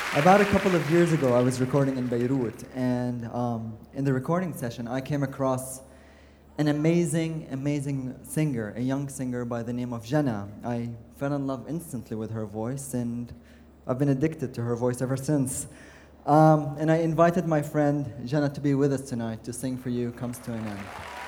About a couple of years ago, I was recording in Beirut, and in the recording session, I came across an amazing singer, a young singer by the name of Jana. I fell in love instantly with her voice, and I've been addicted to her voice ever since. And I invited my friend Jana to be with us tonight to sing for you Comes to an End.